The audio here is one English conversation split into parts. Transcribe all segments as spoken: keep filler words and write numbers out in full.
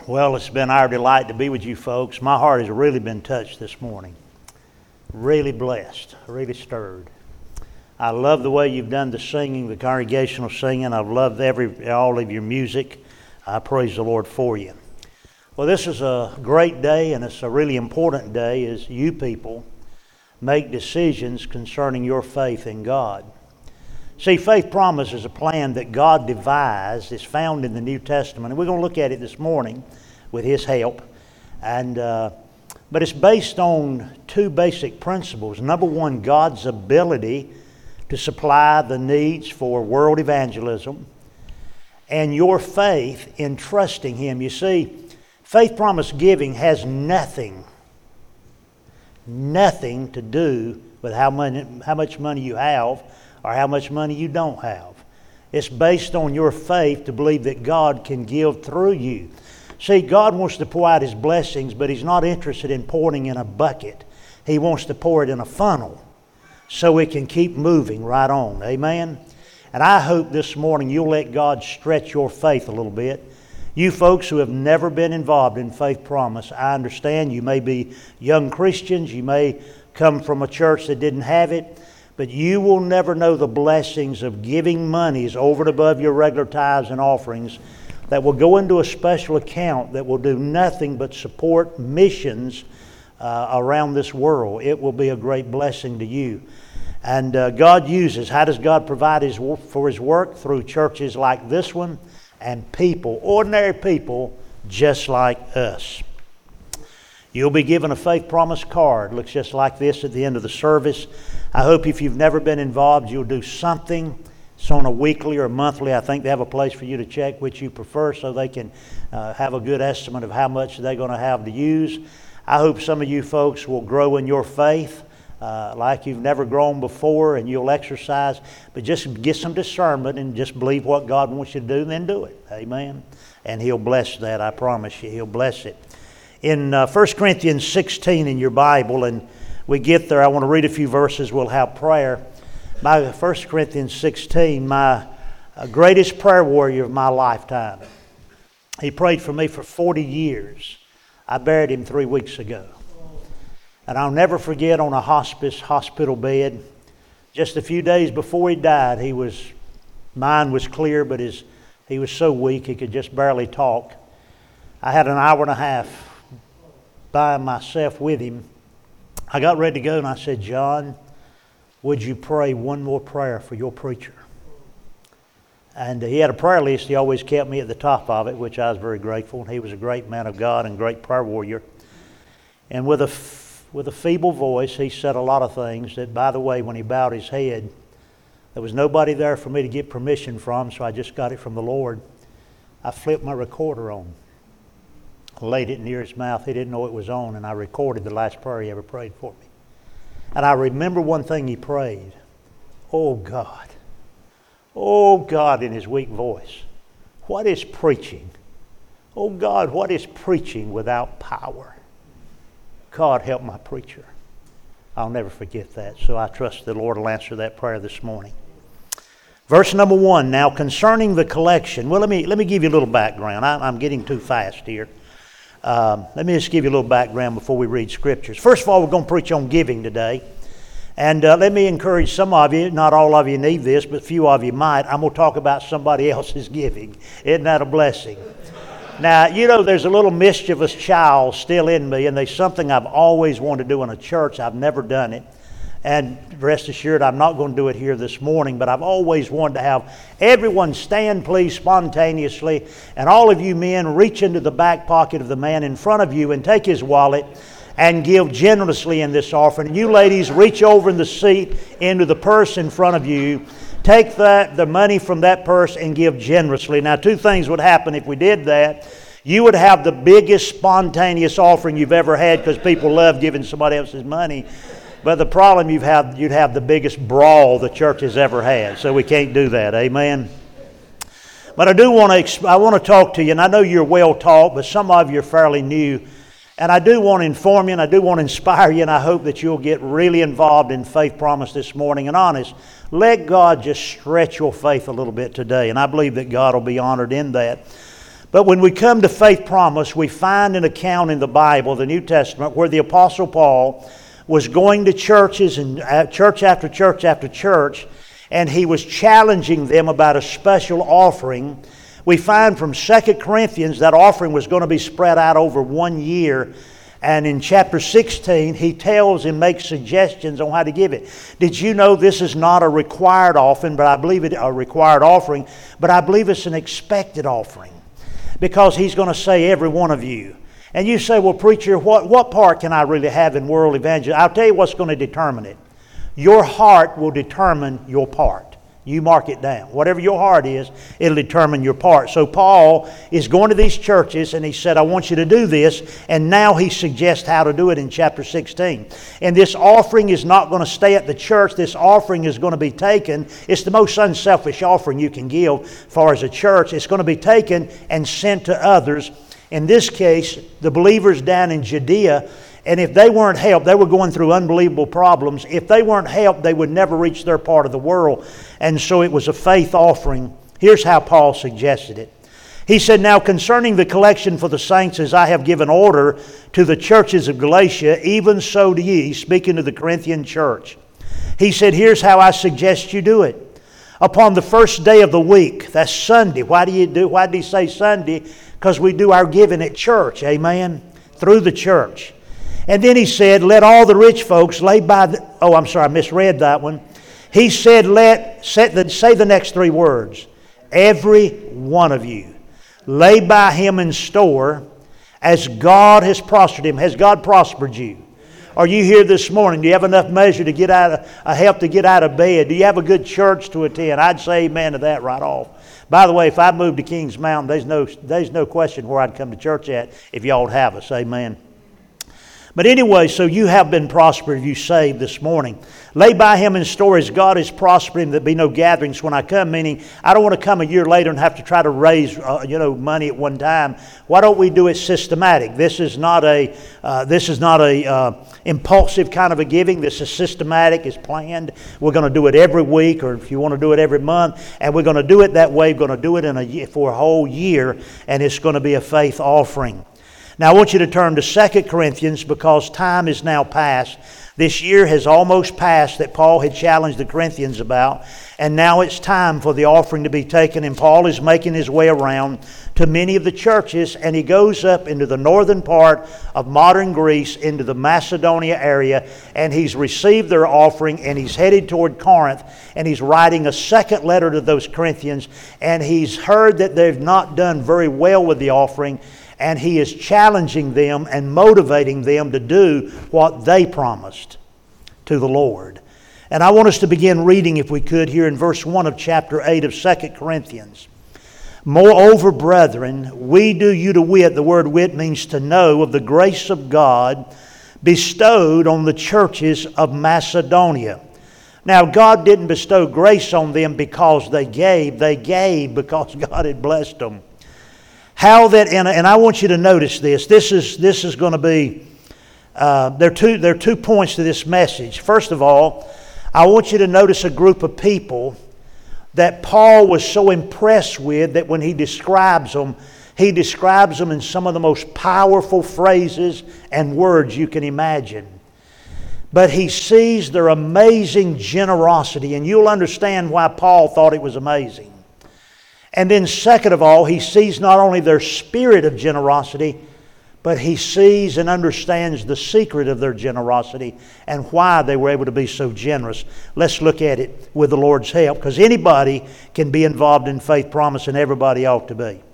Well, it's been our delight to be with you folks. My heart has really been touched this morning. Really blessed, really stirred. I love the way you've done the singing, the congregational singing. I've loved every all of your music. I praise the Lord for you. Well, this is a great day, and it's a really important day as you people make decisions concerning your faith in God. See, Faith Promise is a plan that God devised. It's found in the New Testament, and we're going to look at it this morning with His help. And uh, but it's based on two basic principles. Number one, God's ability to supply the needs for world evangelism, and your faith in trusting Him. You see, Faith Promise giving has nothing, nothing to do with how money, how much money you have or how much money you don't have. It's based on your faith to believe that God can give through you. See, God wants to pour out His blessings, but He's not interested in pouring in a bucket. He wants to pour it in a funnel so it can keep moving right on. Amen? And I hope this morning you'll let God stretch your faith a little bit. You folks who have never been involved in Faith Promise, I understand you may be young Christians, you may come from a church that didn't have it, but you will never know the blessings of giving monies over and above your regular tithes and offerings that will go into a special account that will do nothing but support missions uh, around this world. It will be a great blessing to you. And uh, God uses, how does God provide his for His work? Through churches like this one and people, ordinary people just like us. You'll be given a Faith Promise card. Looks just like this at the end of the service. I hope if you've never been involved, you'll do something. It's on a weekly or monthly. I think they have a place for you to check which you prefer so they can uh, have a good estimate of how much they're going to have to use. I hope some of you folks will grow in your faith uh, like you've never grown before, and you'll exercise. But just get some discernment and just believe what God wants you to do, and then do it. Amen. And He'll bless that. I promise you, He'll bless it. In uh, First Corinthians sixteen in your Bible, and we get there, I want to read a few verses. We'll have prayer. My First Corinthians sixteen, my uh, greatest prayer warrior of my lifetime. He prayed for me for forty years. I buried him three weeks ago. And I'll never forget, on a hospice hospital bed, just a few days before he died, he was, mind was clear, but his he was so weak he could just barely talk. I had an hour and a half by myself with him. I got ready to go and I said, John, would you pray one more prayer for your preacher? And he had a prayer list. He always kept me at the top of it, which I was very grateful. He was a great man of God and great prayer warrior. And with a, with a feeble voice, he said a lot of things that, by the way, when he bowed his head, there was nobody there for me to get permission from, so I just got it from the Lord. I flipped my recorder on, laid it near his mouth. He didn't know it was on, and I recorded the last prayer he ever prayed for me. And I remember one thing he prayed. Oh God, oh God, in his weak voice, what is preaching? Oh God, what is preaching without power? God, help my preacher. I'll never forget that. So I trust the Lord will answer that prayer this morning. Verse number one, now concerning the collection. Well, let me let me give you a little background. I, I'm getting too fast here. Um, let me just give you a little background before we read scriptures. First of all, we're going to preach on giving today. And uh, let me encourage some of you, not all of you need this, but few of you might. I'm going to talk about somebody else's giving. Isn't that a blessing? Now, you know, there's a little mischievous child still in me, and there's something I've always wanted to do in a church. I've never done it. And rest assured, I'm not going to do it here this morning, but I've always wanted to have everyone stand, please, spontaneously, and all of you men reach into the back pocket of the man in front of you and take his wallet and give generously in this offering. And you ladies, reach over in the seat into the purse in front of you. Take that the money from that purse and give generously. Now, two things would happen if we did that. You would have the biggest spontaneous offering you've ever had, because people love giving somebody else's money. But the problem you've had, you'd have the biggest brawl the church has ever had. So we can't do that. Amen. But I do want to I want to talk to you, and I know you're well taught, but some of you are fairly new. And I do want to inform you, and I do want to inspire you, and I hope that you'll get really involved in Faith Promise this morning. And honest, let God just stretch your faith a little bit today, and I believe that God will be honored in that. But when we come to faith promise, we find an account in the Bible, the New Testament, where the Apostle Paul was going to churches and uh, church after church after church, and he was challenging them about a special offering. We find from Second Corinthians that offering was going to be spread out over one year. And in chapter sixteen, he tells and makes suggestions on how to give it. Did you know this is not a required offering, but I believe it a required offering, but I believe it's an expected offering, because he's going to say every one of you. And you say, well, preacher, what, what part can I really have in world evangelism? I'll tell you what's going to determine it. Your heart will determine your part. You mark it down. Whatever your heart is, it'll determine your part. So Paul is going to these churches, and he said, I want you to do this. And now he suggests how to do it in chapter sixteen. And this offering is not going to stay at the church. This offering is going to be taken. It's the most unselfish offering you can give as far as a church. It's going to be taken and sent to others. In this case, the believers down in Judea. And if they weren't helped, they were going through unbelievable problems. If they weren't helped, they would never reach their part of the world. And so it was a faith offering. Here's how Paul suggested it. He said, now concerning the collection for the saints, as I have given order to the churches of Galatia, even so do ye, speaking to the Corinthian church. He said, here's how I suggest you do it. Upon the first day of the week, that's Sunday. Why do you do? Why did he say Sunday? Because we do our giving at church, amen, through the church. And then he said, let all the rich folks lay by the... Oh, I'm sorry, I misread that one. He said, let set the, say the next three words. Every one of you lay by him in store as God has prospered him. Has God prospered you? Are you here this morning? Do you have enough measure to get out of, uh, help to get out of bed? Do you have a good church to attend? I'd say amen to that right off. By the way, if I moved to Kings Mountain, there's no, there's no question where I'd come to church at if y'all would have us. Amen. But anyway, so you have been prospered, you saved this morning. Lay by him in store as God is prospering, there be no gatherings when I come, meaning I don't want to come a year later and have to try to raise uh, you know, money at one time. Why don't we do it systematic? This is not a uh, this is not a uh, impulsive kind of a giving. This is systematic, it's planned. We're going to do it every week, or if you want to do it every month, and we're going to do it that way. We're going to do it in a for a whole year, and it's going to be a faith offering. Now I want you to turn to Second Corinthians, because time is now past. This year has almost passed that Paul had challenged the Corinthians about, and now it's time for the offering to be taken, and Paul is making his way around to many of the churches, and he goes up into the northern part of modern Greece, into the Macedonia area, and he's received their offering, and he's headed toward Corinth, and he's writing a second letter to those Corinthians, and he's heard that they've not done very well with the offering, and he is challenging them and motivating them to do what they promised to the Lord. And I want us to begin reading, if we could, here in verse one of chapter eight of Second Corinthians. Moreover, brethren, we do you to wit, the word wit means to know, of the grace of God bestowed on the churches of Macedonia. Now, God didn't bestow grace on them because they gave. They gave because God had blessed them. How that, and, and I want you to notice this. This is this is going to be, uh, there, are two, there are two points to this message. First of all, I want you to notice a group of people that Paul was so impressed with that when he describes them, he describes them in some of the most powerful phrases and words you can imagine. But he sees their amazing generosity, and you'll understand why Paul thought it was amazing. And then second of all, he sees not only their spirit of generosity, but he sees and understands the secret of their generosity and why they were able to be so generous. Let's look at it with the Lord's help, because anybody can be involved in faith promise, and everybody ought to be.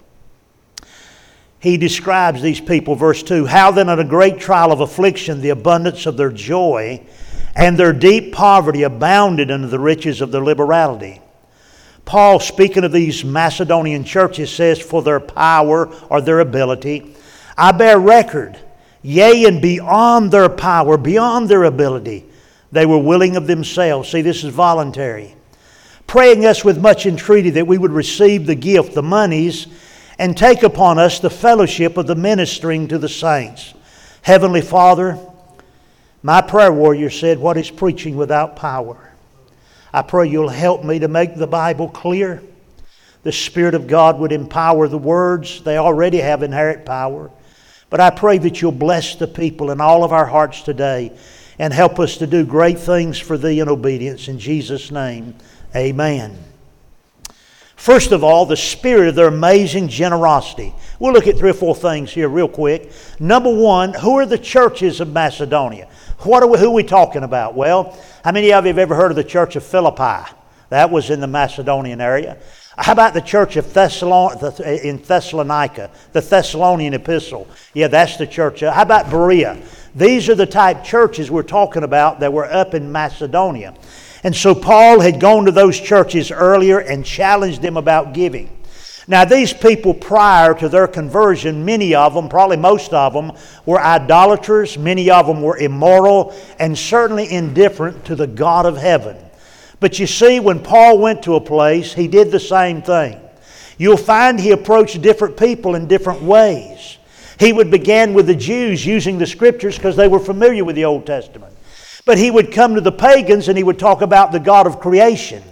He describes these people, verse two, how then in a great trial of affliction the abundance of their joy and their deep poverty abounded unto the riches of their liberality. Paul, speaking of these Macedonian churches, says, for their power or their ability, I bear record, yea, and beyond their power, beyond their ability, they were willing of themselves. See, this is voluntary. Praying us with much entreaty that we would receive the gift, the monies, and take upon us the fellowship of the ministering to the saints. Heavenly Father, my prayer warrior said, what is preaching without power? I pray you'll help me to make the Bible clear, the Spirit of God would empower the words. They already have inherent power. But I pray that you'll bless the people in all of our hearts today and help us to do great things for Thee in obedience. In Jesus' name, amen. First of all, the spirit of their amazing generosity. We'll look at three or four things here real quick. Number one, who are the churches of Macedonia? What are we, who are we talking about? Well, how many of you have ever heard of the church of Philippi? That was in the Macedonian area. How about the church of Thessalon- in Thessalonica, the Thessalonian epistle? Yeah, that's the church. How about Berea? These are the type churches we're talking about that were up in Macedonia. And so Paul had gone to those churches earlier and challenged them about giving. Now these people prior to their conversion, many of them, probably most of them, were idolaters. Many of them were immoral and certainly indifferent to the God of heaven. But you see, when Paul went to a place, he did the same thing. You'll find he approached different people in different ways. He would begin with the Jews using the Scriptures because they were familiar with the Old Testament. But he would come to the pagans and he would talk about the God of creation.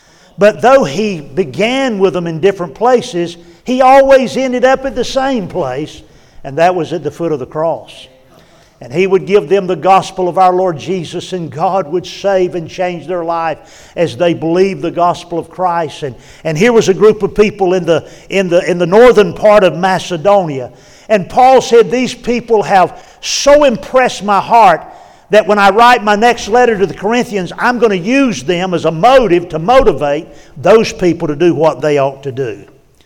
But though he began with them in different places, he always ended up at the same place, and that was at the foot of the cross. And he would give them the gospel of our Lord Jesus, and God would save and change their life as they believed the gospel of Christ. And, and here was a group of people in the, in, the, in the northern part of Macedonia. And Paul said, these people have so impressed my heart that when I write my next letter to the Corinthians, I'm going to use them as a motive to motivate those people to do what they ought to do.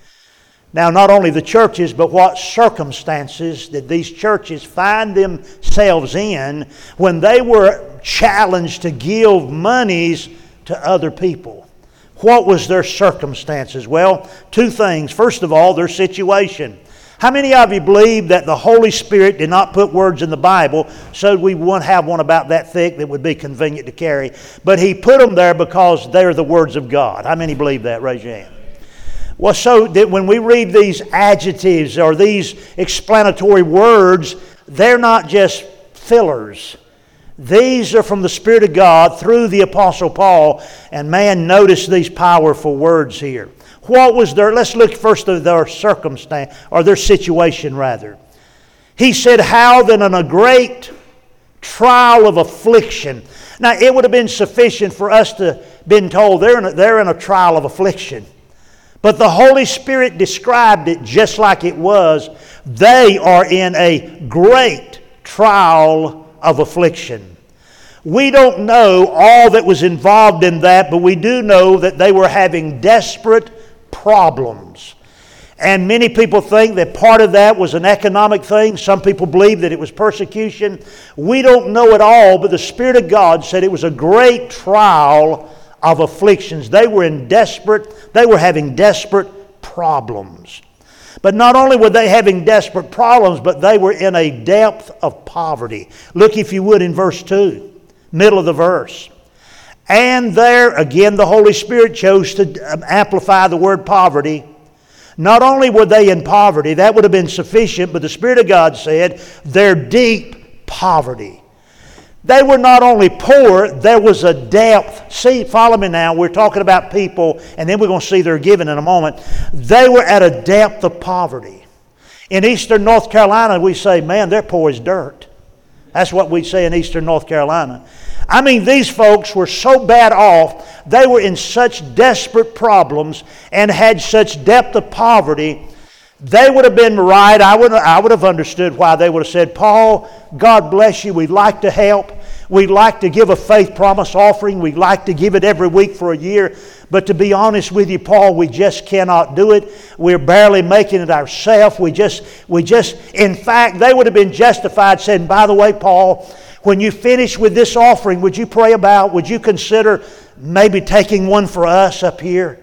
Now, not only the churches, but what circumstances did these churches find themselves in when they were challenged to give monies to other people? What was their circumstances? Well, two things. First of all, their situation. How many of you believe that the Holy Spirit did not put words in the Bible so we wouldn't have one about that thick that would be convenient to carry? But He put them there because they're the words of God. How many believe that? Raise your hand. Well, so that when we read these adjectives or these explanatory words, they're not just fillers. These are from the Spirit of God through the Apostle Paul. And man, notice these powerful words here. What was their, let's look first at their circumstance, or their situation rather. He said, how then in a great trial of affliction. Now it would have been sufficient for us to have been told they're in a, they're in a trial of affliction. But the Holy Spirit described it just like it was. They are in a great trial of affliction. We don't know all that was involved in that, but we do know that they were having desperate problems. And many people think that part of that was an economic thing. Some people believe that it was persecution. We don't know it all, but the Spirit of God said it was a great trial of afflictions. They were in desperate, they were having desperate problems. But not only were they having desperate problems, but they were in a depth of poverty. Look, if you would, in verse two, middle of the verse. And there, again, the Holy Spirit chose to amplify the word poverty. Not only were they in poverty, that would have been sufficient, but the Spirit of God said their deep poverty. They were not only poor, there was a depth. See, follow me now. We're talking about people, and then we're going to see their giving in a moment. They were at a depth of poverty. In eastern North Carolina, we say, man, they're poor as dirt. That's what we say in eastern North Carolina. I mean, these folks were so bad off, they were in such desperate problems and had such depth of poverty. They would have been right. I would, I would have understood why they would have said, Paul, God bless you. We'd like to help. We'd like to give a faith promise offering. We'd like to give it every week for a year. But to be honest with you, Paul, we just cannot do it. We're barely making it ourselves. We just, we just, in fact, they would have been justified saying, by the way, Paul, when you finish with this offering, would you pray about, would you consider maybe taking one for us up here?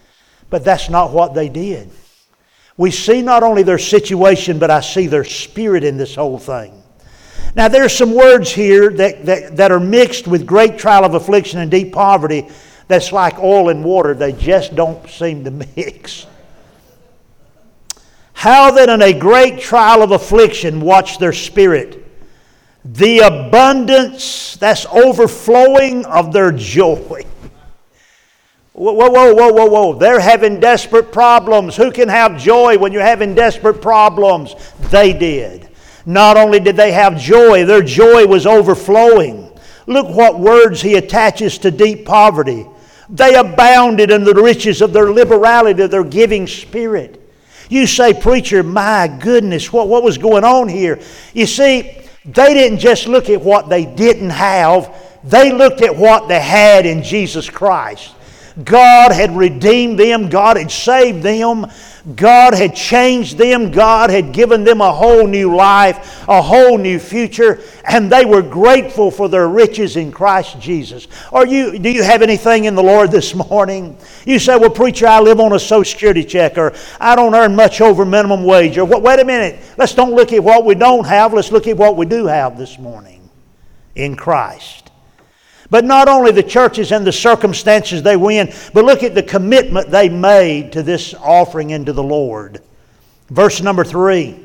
But that's not what they did. We see not only their situation, but I see their spirit in this whole thing. Now there are some words here that, that, that are mixed with great trial of affliction and deep poverty that's like oil and water. They just don't seem to mix. How then in a great trial of affliction, watch their spirit. The abundance, that's overflowing of their joy. Whoa, whoa, whoa, whoa, whoa. They're having desperate problems. Who can have joy when you're having desperate problems? They did. Not only did they have joy, their joy was overflowing. Look what words he attaches to deep poverty. They abounded in the riches of their liberality, of their giving spirit. You say, preacher, my goodness, what, what was going on here? You see, they didn't just look at what they didn't have. They looked at what they had in Jesus Christ. God had redeemed them. God had saved them. God had changed them. God had given them a whole new life, a whole new future, and they were grateful for their riches in Christ Jesus. Are you, do you have anything in the Lord this morning? You say, well, preacher, I live on a Social Security check, or I don't earn much over minimum wage, or wait a minute, let's don't look at what we don't have, let's look at what we do have this morning in Christ. But not only the churches and the circumstances they were in, but look at the commitment they made to this offering into the Lord. Verse number three.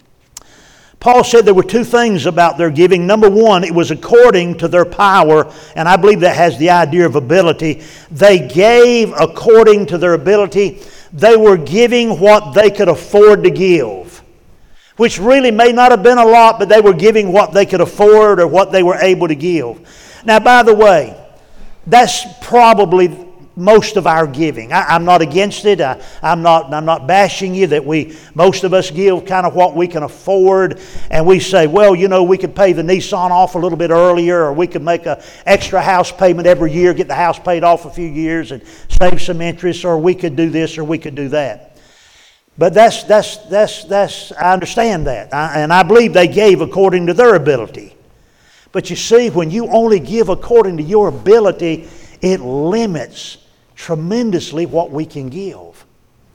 Paul said there were two things about their giving. Number one, it was according to their power, and I believe that has the idea of ability. They gave according to their ability. They were giving what they could afford to give, which really may not have been a lot, but they were giving what they could afford or what they were able to give. Now, by the way, that's probably most of our giving. I, I'm not against it. I, I'm not. I'm not bashing you that we most of us give kind of what we can afford, and we say, well, you know, we could pay the Nissan off a little bit earlier, or we could make an extra house payment every year, get the house paid off a few years, and save some interest, or we could do this, or we could do that. But that's that's that's that's. I understand that, I, and I believe they gave according to their ability. But you see, when you only give according to your ability, it limits tremendously what we can give.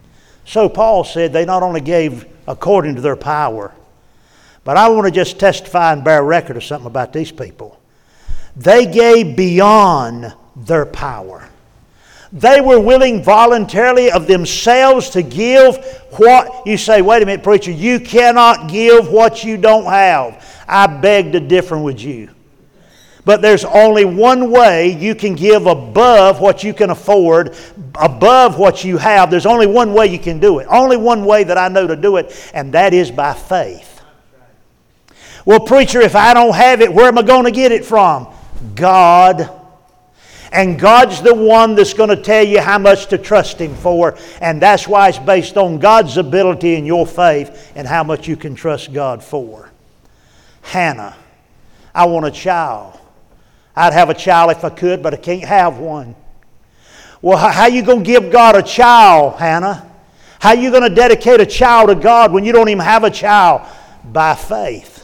So Paul said they not only gave according to their power, but I want to just testify and bear record of something about these people. They gave beyond their power. They were willing voluntarily of themselves to give what, you say, wait a minute, preacher, you cannot give what you don't have. I beg to differ with you. But there's only one way you can give above what you can afford, above what you have. There's only one way you can do it. Only one way that I know to do it, and that is by faith. Well, preacher, if I don't have it, where am I going to get it from? God. And God's the one that's going to tell you how much to trust Him for. And that's why it's based on God's ability and your faith and how much you can trust God for. Hannah, I want a child. I'd have a child if I could, but I can't have one. Well, how are you going to give God a child, Hannah? How are you going to dedicate a child to God when you don't even have a child? By faith.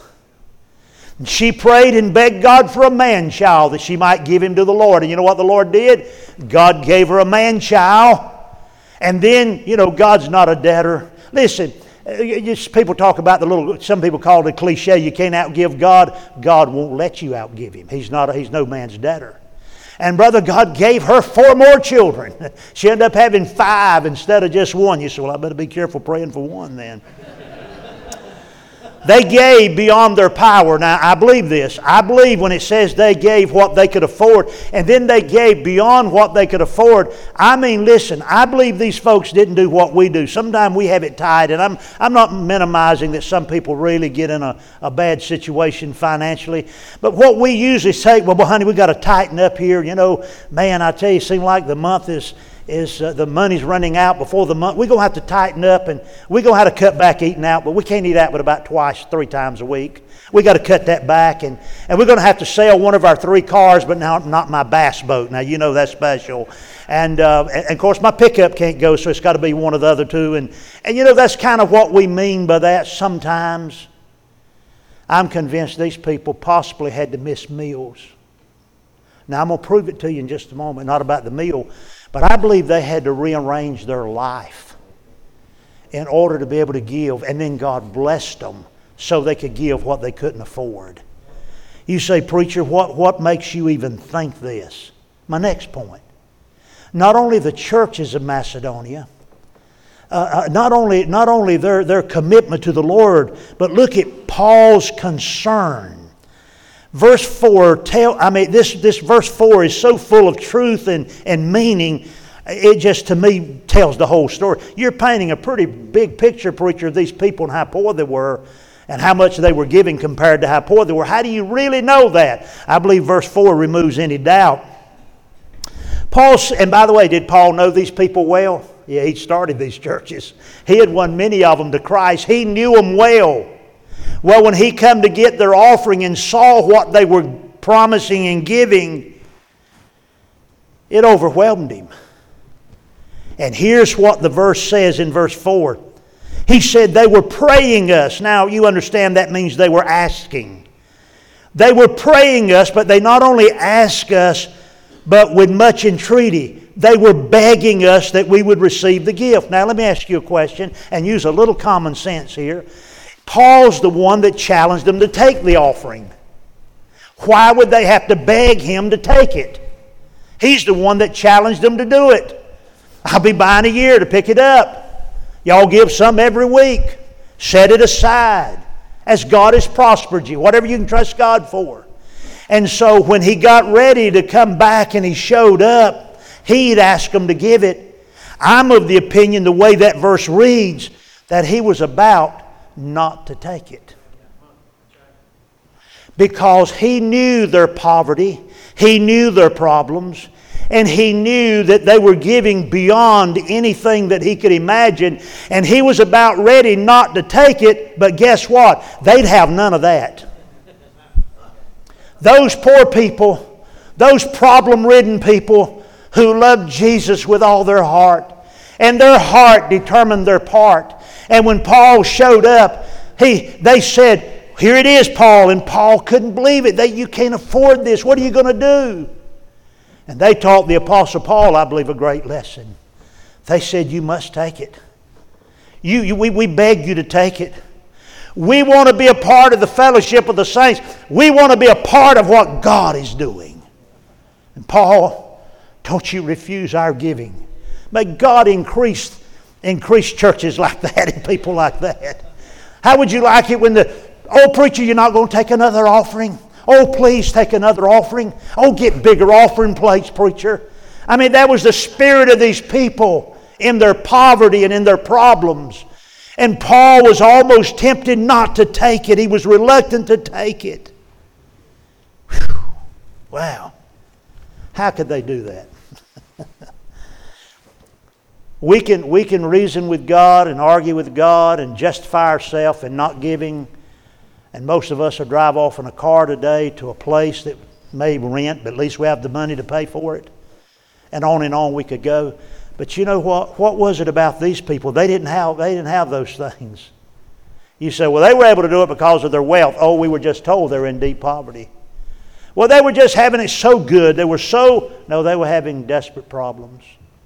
She prayed and begged God for a man-child that she might give him to the Lord. And you know what the Lord did? God gave her a man-child. And then, you know, God's not a debtor. Listen, just people talk about the little, some people call it a cliche, you can't outgive God. God won't let you outgive Him. He's not, he's no man's debtor. And brother, God gave her four more children. She ended up having five instead of just one. You say, well, I better be careful praying for one then. They gave beyond their power. Now, I believe this. I believe when it says they gave what they could afford, and then they gave beyond what they could afford. I mean, listen, I believe these folks didn't do what we do. Sometimes we have it tied, and I'm I'm not minimizing that some people really get in a, a bad situation financially. But what we usually say, well, well honey, we got to tighten up here. You know, man, I tell you, it seems like the month is... is uh, the money's running out before the month. We're going to have to tighten up, and we're going to have to cut back eating out, but we can't eat out but about twice, three times a week. We got to cut that back, and, and we're going to have to sell one of our three cars, but now not my bass boat. Now, you know that's special. And, uh, and, and of course, my pickup can't go, so it's got to be one of the other two. And, and you know, that's kind of what we mean by that sometimes. I'm convinced these people possibly had to miss meals. Now, I'm going to prove it to you in just a moment, not about the meal, but I believe they had to rearrange their life in order to be able to give, and then God blessed them so they could give what they couldn't afford. You say, preacher, what, what makes you even think this? My next point. Not only the churches of Macedonia, uh, not only, not only their, their commitment to the Lord, but look at Paul's concern. Verse four, tell, I mean, this, this verse four is so full of truth and, and meaning. It just, to me, tells the whole story. You're painting a pretty big picture, preacher, of these people and how poor they were and how much they were giving compared to how poor they were. How do you really know that? I believe verse four removes any doubt. Paul, and by the way, did Paul know these people well? Yeah, he started these churches. He had won many of them to Christ. He knew them well. Well, when he come to get their offering and saw what they were promising and giving, it overwhelmed him. And here's what the verse says in verse four. He said they were praying us. Now, you understand that means they were asking. They were praying us, but they not only asked us, but with much entreaty. They were begging us that we would receive the gift. Now, let me ask you a question and use a little common sense here. Paul's the one that challenged them to take the offering. Why would they have to beg him to take it? He's the one that challenged them to do it. I'll be buying a year to pick it up. Y'all give some every week. Set it aside as God has prospered you. Whatever you can trust God for. And so when he got ready to come back and he showed up, he'd ask them to give it. I'm of the opinion, the way that verse reads, that he was about not to take it. Because he knew their poverty. He knew their problems. And he knew that they were giving beyond anything that he could imagine. And he was about ready not to take it. But guess what? They'd have none of that. Those poor people, those problem-ridden people who loved Jesus with all their heart. And their heart determined their part. And when Paul showed up, he, they said, "Here it is, Paul." And Paul couldn't believe it. They, "You can't afford this. What are you going to do?" And they taught the Apostle Paul, I believe, a great lesson. They said, "You must take it. You, you, we, we beg you to take it. We want to be a part of the fellowship of the saints. We want to be a part of what God is doing." And Paul, don't you refuse our giving. May God increase, increase churches like that and people like that. How would you like it when the, "Oh, preacher, you're not going to take another offering? Oh, please take another offering. Oh, get bigger offering plates, preacher." I mean, that was the spirit of these people in their poverty and in their problems. And Paul was almost tempted not to take it. He was reluctant to take it. Whew. Wow. How could they do that? we can, we can reason with God and argue with God and justify ourselves in not giving. And most of us will drive off in a car today to a place that may rent, but at least we have the money to pay for it. And on and on we could go. But you know what? What was it about these people? They didn't have, they didn't have those things. You say, "Well, they were able to do it because of their wealth." Oh, we were just told they're in deep poverty. Well, they were just having it so good. They were so... No, they were having desperate problems.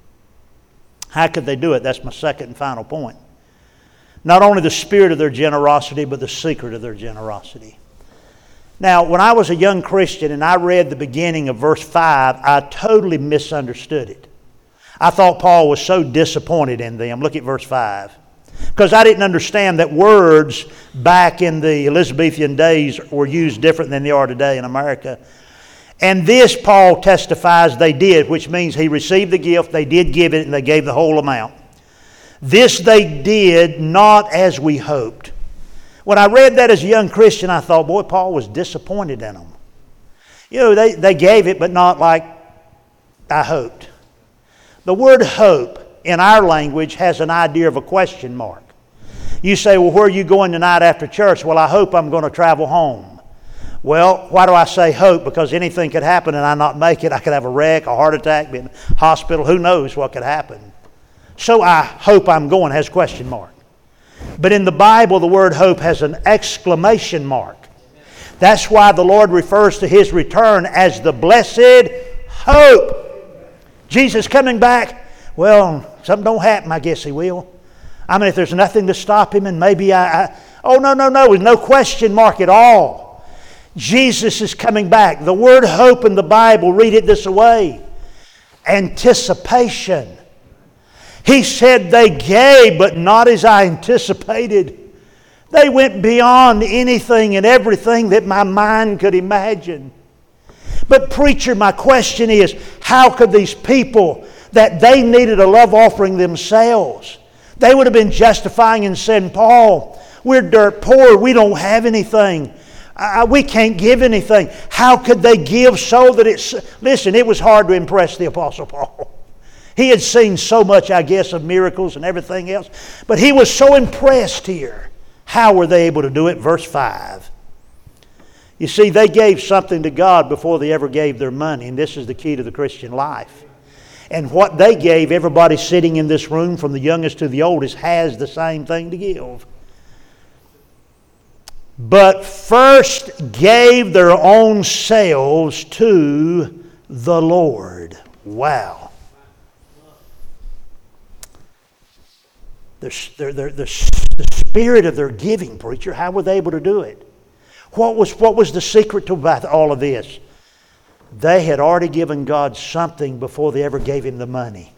How could they do it? That's my second and final point. Not only the spirit of their generosity, but the secret of their generosity. Now, when I was a young Christian and I read the beginning of verse five, I totally misunderstood it. I thought Paul was so disappointed in them. Look at verse five. Because I didn't understand that words back in the Elizabethan days were used different than they are today in America. And this, Paul testifies, they did, which means he received the gift, they did give it, and they gave the whole amount. This they did not as we hoped. When I read that as a young Christian, I thought, boy, Paul was disappointed in them. You know, they, they gave it, but not like I hoped. The word hope in our language has an idea of a question mark. You say, "Well, where are you going tonight after church?" "Well, I hope I'm going to travel home." Well, why do I say hope? Because anything could happen and I not make it. I could have a wreck, a heart attack, be in the hospital. Who knows what could happen? So I hope I'm going has question mark. But in the Bible, the word hope has an exclamation mark. That's why the Lord refers to His return as the blessed hope. Jesus coming back, well, something don't happen, I guess He will. I mean, if there's nothing to stop Him, and maybe I... I oh, no, no, no, there's no question mark at all. Jesus is coming back. The word hope in the Bible, read it this way. Anticipation. He said they gave, but not as I anticipated. They went beyond anything and everything that my mind could imagine. But preacher, my question is, how could these people that they needed a love offering themselves. They would have been justifying and saying, Paul, we're dirt poor. We don't have anything. Uh, we can't give anything. How could they give so that it's... Listen, it was hard to impress the Apostle Paul. He had seen so much, I guess, of miracles and everything else. But he was so impressed here. How were they able to do it? Verse five. You see, they gave something to God before they ever gave their money. And this is the key to the Christian life. And what they gave, everybody sitting in this room, from the youngest to the oldest, has the same thing to give. But first gave their own selves to the Lord. Wow. The, the, the, the spirit of their giving, preacher, how were they able to do it? What was, what was the secret to about all of this? They had already given God something before they ever gave Him the money.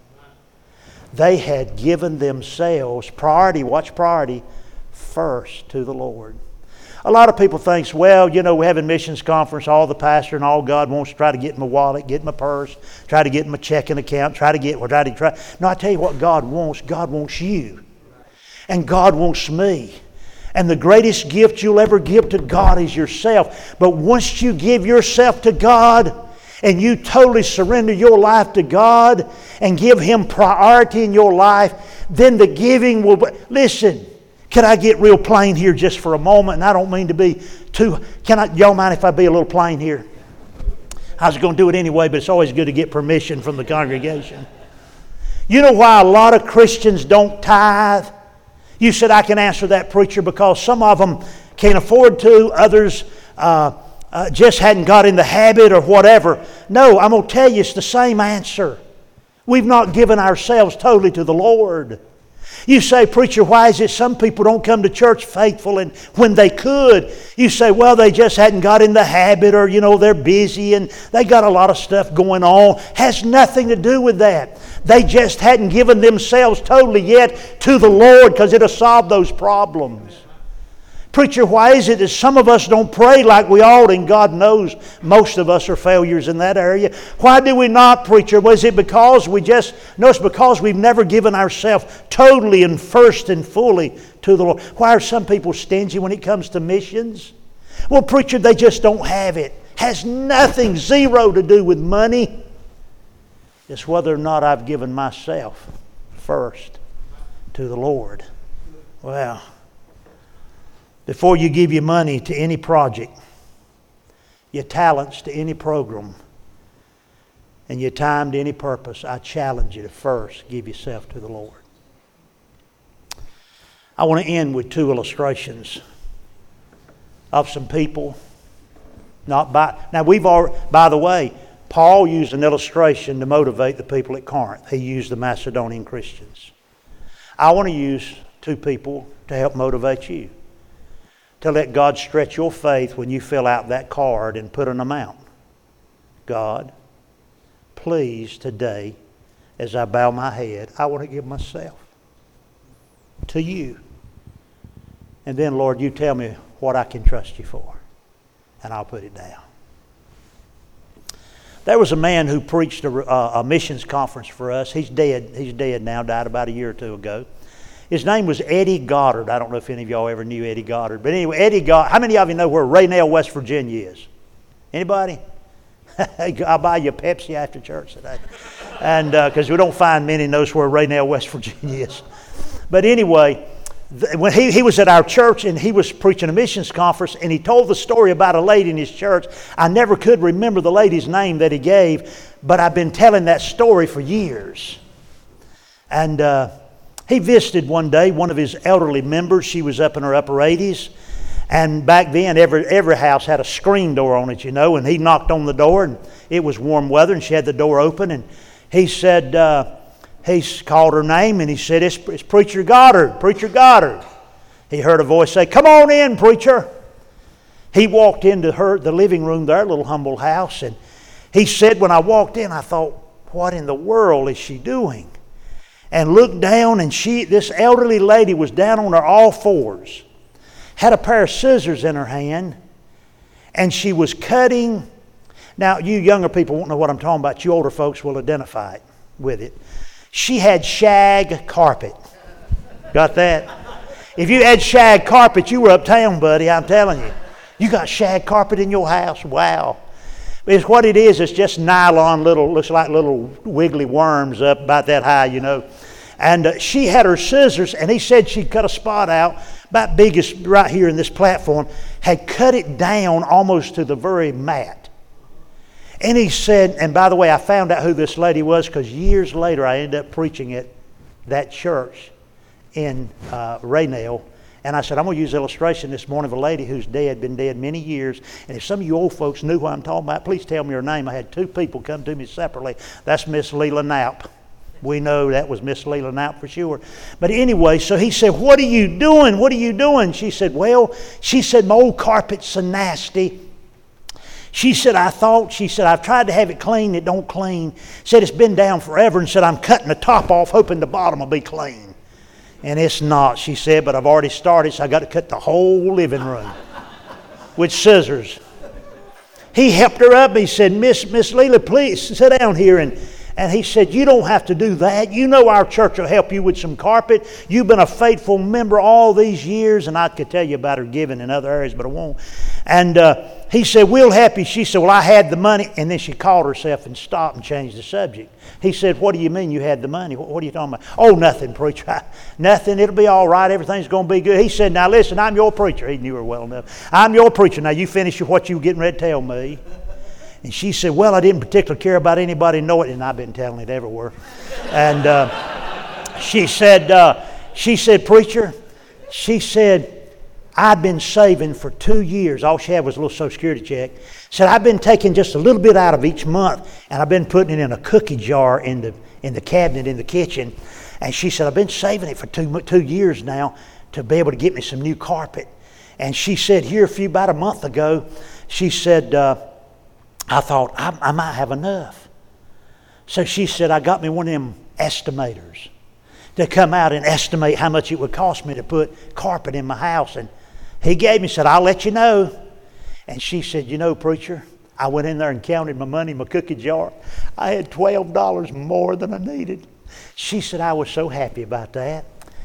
They had given themselves, priority, watch priority, first to the Lord. A lot of people think, well, you know, we're having missions conference, all the pastor and all God wants to try to get in my wallet, get in my purse, try to get in my checking account, try to get, well, try to try. No, I tell you what God wants. God wants you. And God wants me. And the greatest gift you'll ever give to God is yourself. But once you give yourself to God and you totally surrender your life to God and give Him priority in your life, then the giving will be... Listen, can I get real plain here just for a moment? And I don't mean to be too... Can I, y'all mind if I be a little plain here? I was going to do it anyway, but it's always good to get permission from the congregation. You know why a lot of Christians don't tithe? You said, I can answer that, preacher, because some of them can't afford to. Others uh, uh, just hadn't got in the habit or whatever. No, I'm going to tell you it's the same answer. We've not given ourselves totally to the Lord. You say, preacher, why is it some people don't come to church faithful and when they could? You say, well, they just hadn't got in the habit, or, you know, they're busy and they got a lot of stuff going on. Has nothing to do with that. They just hadn't given themselves totally yet to the Lord, because it'll solve those problems. Preacher, why is it that some of us don't pray like we ought, and God knows most of us are failures in that area? Why do we not, preacher? Was it because we just... No, it's because we've never given ourselves totally and first and fully to the Lord. Why are some people stingy when it comes to missions? Well, preacher, they just don't have it. Has nothing, zero to do with money. It's whether or not I've given myself first to the Lord. Well... Before you give your money to any project, your talents to any program, and your time to any purpose, I challenge you to first give yourself to the Lord. I want to end with two illustrations of some people. Not by now we've already, by the way, Paul used an illustration to motivate the people at Corinth. He used the Macedonian Christians. I want to use two people to help motivate you. To let God stretch your faith when you fill out that card and put an amount. God, please today, as I bow my head, I want to give myself to you. And then, Lord, you tell me what I can trust you for, and I'll put it down. There was a man who preached a, a missions conference for us. He's dead. He's dead now, died about a year or two ago. His name was Eddie Goddard. I don't know if any of y'all ever knew Eddie Goddard. But anyway, Eddie Goddard. How many of you know where Raynell, West Virginia is? Anybody? I'll buy you a Pepsi after church today. And because uh, we don't find many knows where Raynell, West Virginia is. But anyway, th- when he, he was at our church and he was preaching a missions conference, and he told the story about a lady in his church. I never could remember the lady's name that he gave, but I've been telling that story for years. And... Uh, He visited one day one of his elderly members. She was up in her upper eighties. And back then, every every house had a screen door on it, you know. And he knocked on the door, and it was warm weather, and she had the door open. And he said, uh, he called her name, and he said, it's, it's Preacher Goddard, Preacher Goddard. He heard a voice say, come on in, preacher. He walked into her the living room there, little humble house. And he said, when I walked in, I thought, what in the world is she doing? And looked down, and she, this elderly lady was down on her all fours, had a pair of scissors in her hand, and she was cutting. Now, you younger people won't know what I'm talking about. You older folks will identify it. with it. She had shag carpet. Got that? If you had shag carpet, you were uptown, buddy, I'm telling you. You got shag carpet in your house? Wow. It's what it is. It's just nylon, little, looks like little wiggly worms up about that high, you know. And uh, she had her scissors, and he said she'd cut a spot out, about big as right here in this platform, had cut it down almost to the very mat. And he said, and by the way, I found out who this lady was because years later I ended up preaching at that church in uh, Raynell. And I said, I'm going to use illustration this morning of a lady who's dead, been dead many years. And if some of you old folks knew what I'm talking about, please tell me her name. I had two people come to me separately. That's Miss Leela Knapp. We know that was Miss Leela Knapp for sure. But anyway, so he said, what are you doing? What are you doing? She said, well, she said, my old carpet's so nasty. She said, I thought, she said, I've tried to have it clean, it don't clean. Said it's been down forever and said, I'm cutting the top off hoping the bottom will be clean. And it's not, she said, but I've already started, so I got to cut the whole living room with scissors. He helped her up. He said, Miss Miss Leela, please sit down here. And, and he said, you don't have to do that. You know our church will help you with some carpet. You've been a faithful member all these years. And I could tell you about her giving in other areas, but I won't. And uh, he said, we'll help you. She said, well, I had the money. And then she called herself and stopped and changed the subject. He said, what do you mean you had the money? What, what are you talking about? Oh, nothing, preacher. Nothing. It'll be all right. Everything's going to be good. He said, now listen, I'm your preacher. He knew her well enough. I'm your preacher. Now you finish what you were getting ready to tell me. And she said, well, I didn't particularly care about anybody knowing it. And I've been telling it everywhere. And uh, she said, uh, she said, preacher, she said, I've been saving for two years. All she had was a little Social Security check. Said, I've been taking just a little bit out of each month, and I've been putting it in a cookie jar in the in the cabinet in the kitchen. And she said, I've been saving it for two two years now to be able to get me some new carpet. And she said, here a few, about a month ago, she said, uh, I thought, I, I might have enough. So she said, I got me one of them estimators to come out and estimate how much it would cost me to put carpet in my house. And he gave me, said, I'll let you know. And she said, you know, preacher, I went in there and counted my money in my cookie jar. I had twelve dollars more than I needed. She said, I was so happy about that.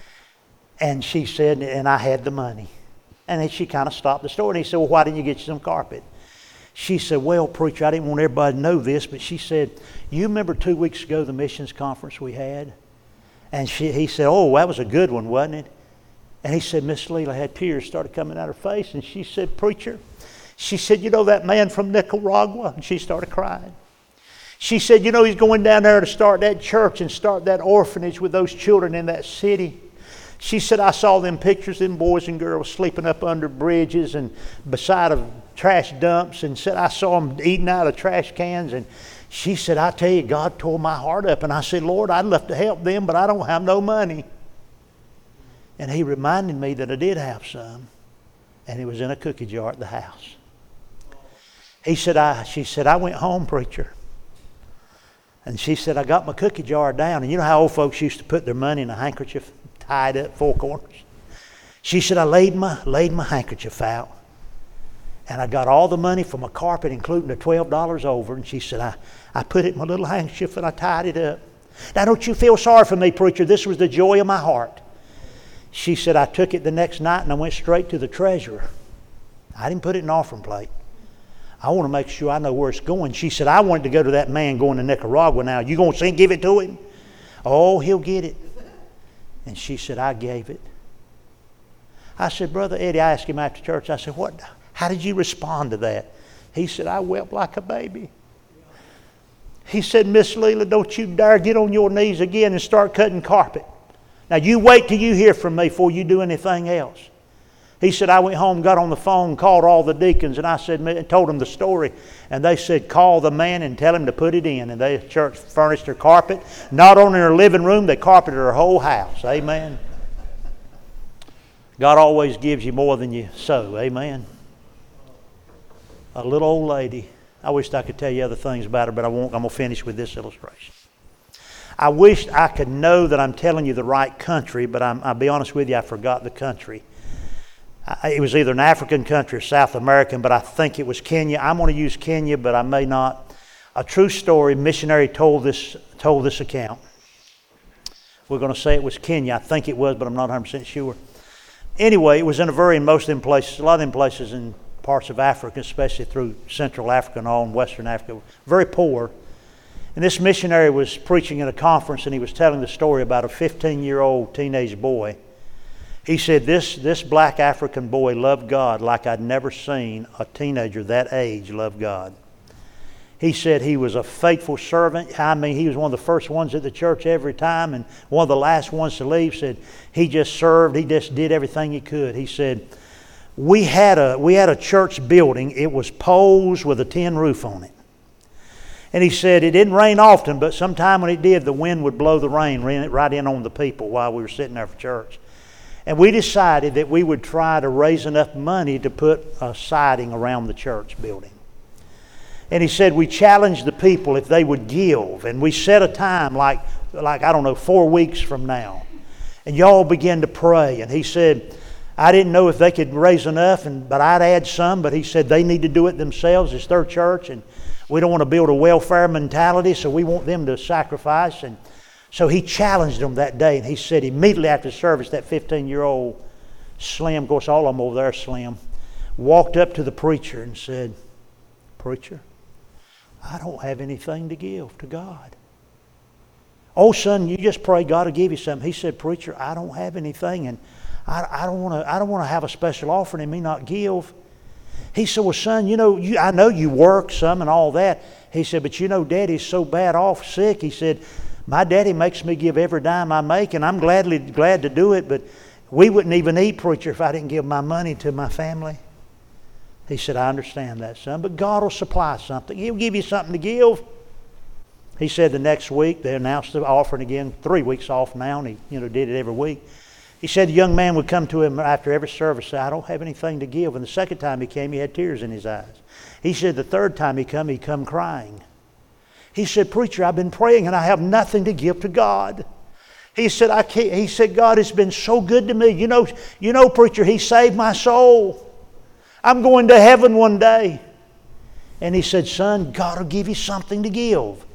And she said, and I had the money. And then she kind of stopped the story. And he said, well, why didn't you get you some carpet? She said, well, preacher, I didn't want everybody to know this, but she said, you remember two weeks ago the missions conference we had? And she, he said, oh, that was a good one, wasn't it? And he said, Miss Leela had tears started coming out her face. And she said, preacher, she said, you know that man from Nicaragua? And she started crying. She said, you know, he's going down there to start that church and start that orphanage with those children in that city. She said, I saw them pictures, them boys and girls sleeping up under bridges and beside of trash dumps. And said, I saw them eating out of trash cans. And she said, I tell you, God tore my heart up. And I said, Lord, I'd love to help them, but I don't have no money. And he reminded me that I did have some. And it was in a cookie jar at the house. He said, I, she said, I went home, preacher. And she said, I got my cookie jar down. And you know how old folks used to put their money in a handkerchief tied up four corners? She said, I laid my, laid my handkerchief out. And I got all the money for my carpet, including the twelve dollars over. And she said, I, I put it in my little handkerchief and I tied it up. Now, don't you feel sorry for me, preacher? This was the joy of my heart. She said, I took it the next night and I went straight to the treasurer. I didn't put it in an offering plate. I want to make sure I know where it's going. She said, I wanted to go to that man going to Nicaragua now. You going to say give it to him? Oh, he'll get it. And she said, I gave it. I said, Brother Eddie, I asked him after church, I said, what? How did you respond to that? He said, I wept like a baby. He said, Miss Leela, don't you dare get on your knees again and start cutting carpet. Now you wait till you hear from me before you do anything else. He said, I went home, got on the phone, called all the deacons, and I said, and told them the story. And they said, call the man and tell him to put it in. And the church furnished her carpet. Not only her living room, they carpeted her whole house. Amen. God always gives you more than you sow. Amen. A little old lady. I wished I could tell you other things about her, but I won't. I'm going to finish with this illustration. I wished I could know that I'm telling you the right country, but I'm, I'll be honest with you, I forgot the country. I, it was either an African country or South American, but I think it was Kenya. I'm going to use Kenya, but I may not. A true story. Missionary told this told this account. We're going to say it was Kenya. I think it was, but I'm not one hundred percent sure. Anyway, it was in a very, in most of them places, a lot of them places in parts of Africa, especially through Central Africa and all in Western Africa, very poor. And this missionary was preaching at a conference, and he was telling the story about a fifteen-year-old teenage boy. He said, this, this black African boy loved God like I'd never seen a teenager that age love God. He said he was a faithful servant. I mean, he was one of the first ones at the church every time and one of the last ones to leave. Said he just served. He just did everything he could. He said, we had a, we had a church building. It was poles with a tin roof on it. And he said it didn't rain often, but sometime when it did, the wind would blow the rain right in on the people while we were sitting there for church. And we decided that we would try to raise enough money to put a siding around the church building. And he said we challenged the people if they would give. And we set a time like, like I don't know, four weeks from now. And y'all began to pray. And he said, I didn't know if they could raise enough, and but I'd add some. But he said they need to do it themselves. It's their church. And we don't want to build a welfare mentality, so we want them to sacrifice. And so he challenged them that day. And he said immediately after service, that fifteen-year-old Slim, of course all of them over there Slim, walked up to the preacher and said, Preacher, I don't have anything to give to God. Oh, son, you just pray God will give you something. He said, Preacher, I don't have anything, and I, I don't want to. I don't want to have a special offering and me not give. He said, Well, son, you know, you, I know you work some and all that. He said, But you know, Daddy's so bad off, sick. He said, My daddy makes me give every dime I make, and I'm gladly glad to do it. But we wouldn't even eat, preacher, if I didn't give my money to my family. He said, I understand that, son, but God will supply something. He'll give you something to give. He said the next week they announced the offering again, three weeks off now, and he you know, did it every week. He said the young man would come to him after every service and say, I don't have anything to give. And the second time he came, he had tears in his eyes. He said the third time he come, he come crying. He said, Preacher, I've been praying and I have nothing to give to God. He said, I can't. He said, God has been so good to me. You know, you know, preacher, He saved my soul. I'm going to heaven one day. And he said, Son, God will give you something to give.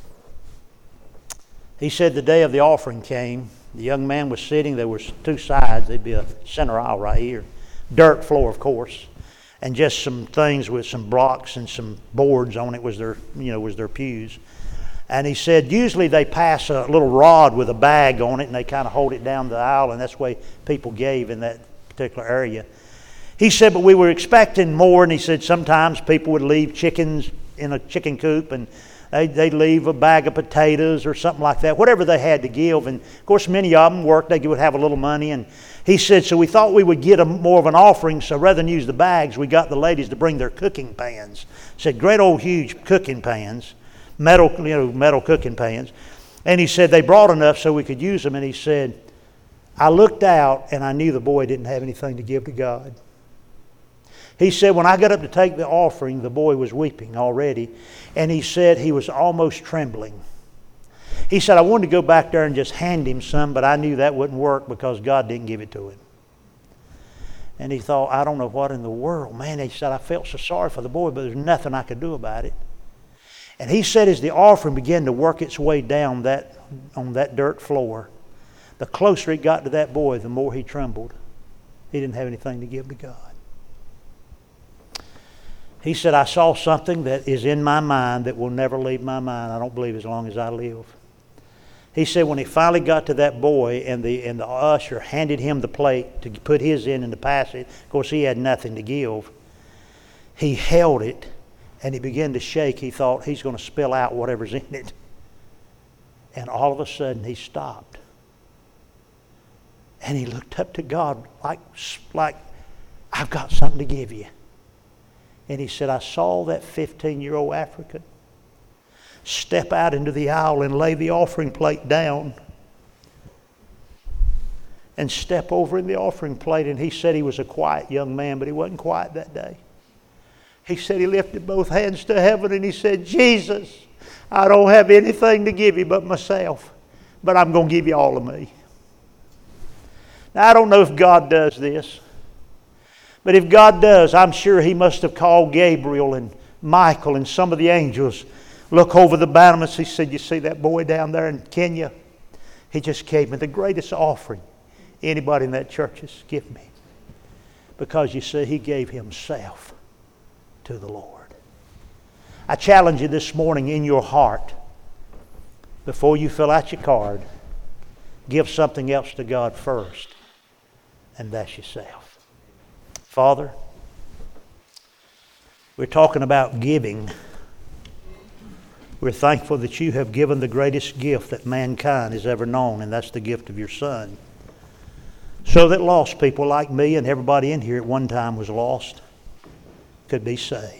He said the day of the offering came. The young man was sitting. There was two sides. There'd be a center aisle right here. Dirt floor, of course. And just some things with some blocks and some boards on it was their, you know, was their pews. And he said usually they pass a little rod with a bag on it and they kind of hold it down the aisle, and that's the way people gave in that particular area. He said, but we were expecting more, and he said sometimes people would leave chickens in a chicken coop, and they'd, they'd leave a bag of potatoes or something like that, whatever they had to give. And of course many of them worked, they would have a little money. And he said, so we thought we would get a, more of an offering, so rather than use the bags, we got the ladies to bring their cooking pans. He said, great old huge cooking pans, metal, you know, metal cooking pans. And he said they brought enough so we could use them. And he said, I looked out and I knew the boy didn't have anything to give to God. He said, when I got up to take the offering, the boy was weeping already. And he said he was almost trembling. He said, I wanted to go back there and just hand him some, but I knew that wouldn't work because God didn't give it to him. And he thought, I don't know what in the world. Man, he said, I felt so sorry for the boy, but there's nothing I could do about it. And he said as the offering began to work its way down that on that dirt floor, the closer it got to that boy, the more he trembled. He didn't have anything to give to God. He said, I saw something that is in my mind that will never leave my mind, I don't believe, as long as I live. He said when he finally got to that boy and the and the usher handed him the plate to put his in and to pass it, of course he had nothing to give, he held it and he began to shake. He thought he's going to spill out whatever's in it. And all of a sudden he stopped. And he looked up to God like, like I've got something to give you. And he said, I saw that fifteen-year-old African step out into the aisle and lay the offering plate down and step over in the offering plate. And he said he was a quiet young man, but he wasn't quiet that day. He said he lifted both hands to heaven and he said, Jesus, I don't have anything to give you but myself, but I'm going to give you all of me. Now, I don't know if God does this. But if God does, I'm sure He must have called Gabriel and Michael and some of the angels Look over the battlements. He said, you see that boy down there in Kenya? He just gave me the greatest offering anybody in that church has given me. Because you see, he gave himself to the Lord. I challenge you this morning in your heart, before you fill out your card, give something else to God first, and that's yourself. Father, we're talking about giving. We're thankful that you have given the greatest gift that mankind has ever known, and that's the gift of your Son. So that lost people like me and everybody in here at one time was lost could be saved.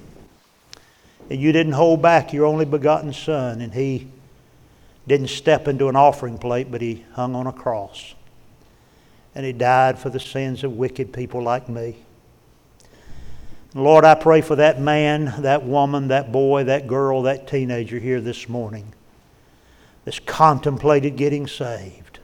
And you didn't hold back your only begotten Son, and He didn't step into an offering plate, but He hung on a cross. And He died for the sins of wicked people like me. Lord, I pray for that man, that woman, that boy, that girl, that teenager here this morning that's contemplated getting saved.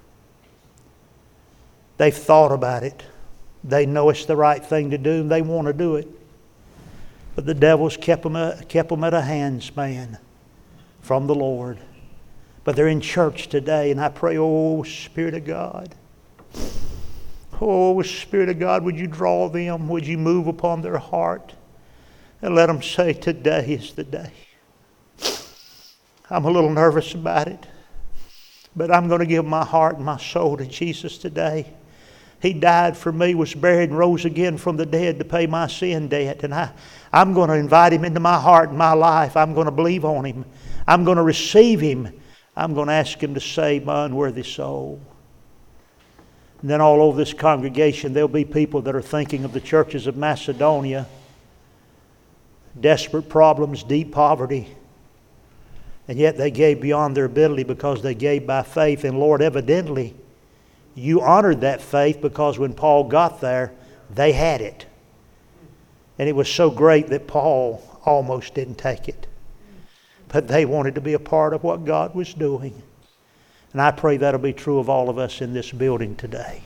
They've thought about it. They know it's the right thing to do, and they want to do it. But the devil's kept them, kept them at a handspan from the Lord. But they're in church today, and I pray, oh, Spirit of God. Oh, Spirit of God, would you draw them? Would you move upon their heart? And let them say, today is the day. I'm a little nervous about it, but I'm going to give my heart and my soul to Jesus today. He died for me, was buried, and rose again from the dead to pay my sin debt. And I, I'm going to invite Him into my heart and my life. I'm going to believe on Him. I'm going to receive Him. I'm going to ask Him to save my unworthy soul. And then all over this congregation, there'll be people that are thinking of the churches of Macedonia. Desperate problems, deep poverty. And yet they gave beyond their ability because they gave by faith. And Lord, evidently, you honored that faith, because when Paul got there, they had it. And it was so great that Paul almost didn't take it. But they wanted to be a part of what God was doing. And I pray that'll be true of all of us in this building today.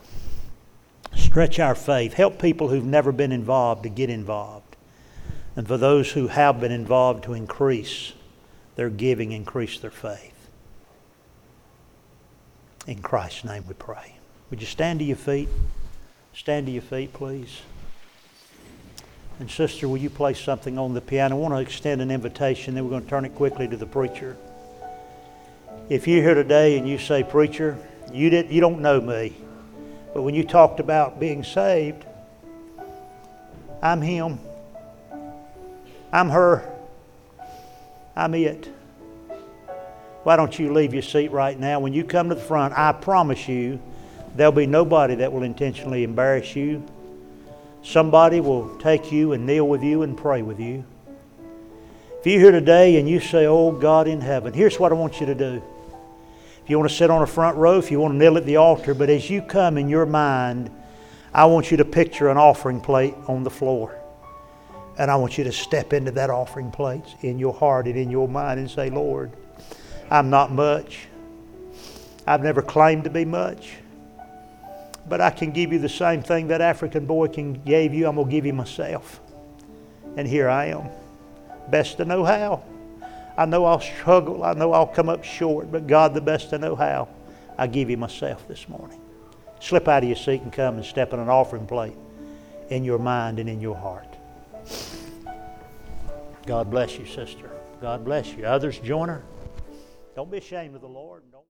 Stretch our faith. Help people who've never been involved to get involved. And for those who have been involved to increase their giving, increase their faith. In Christ's name we pray. Would you stand to your feet? Stand to your feet, please. And sister, will you play something on the piano? I want to extend an invitation, then we're going to turn it quickly to the preacher. If you're here today and you say, preacher, you didn't, you don't know me, but when you talked about being saved, I'm him. I'm her. I'm it. Why don't you leave your seat right now? When you come to the front, I promise you, there'll be nobody that will intentionally embarrass you. Somebody will take you and kneel with you and pray with you. If you're here today and you say, oh God in heaven, here's what I want you to do. If you want to sit on a front row, if you want to kneel at the altar, but as you come in your mind, I want you to picture an offering plate on the floor. And I want you to step into that offering plate in your heart and in your mind and say, Lord, I'm not much. I've never claimed to be much. But I can give you the same thing that African boy can gave you. I'm going to give you myself. And here I am. Best to know how. I know I'll struggle. I know I'll come up short. But God, the best to know how. I give you myself this morning. Slip out of your seat and come and step in an offering plate in your mind and in your heart. God bless you, sister. God bless you. Others, join her. Don't be ashamed of the Lord. Don't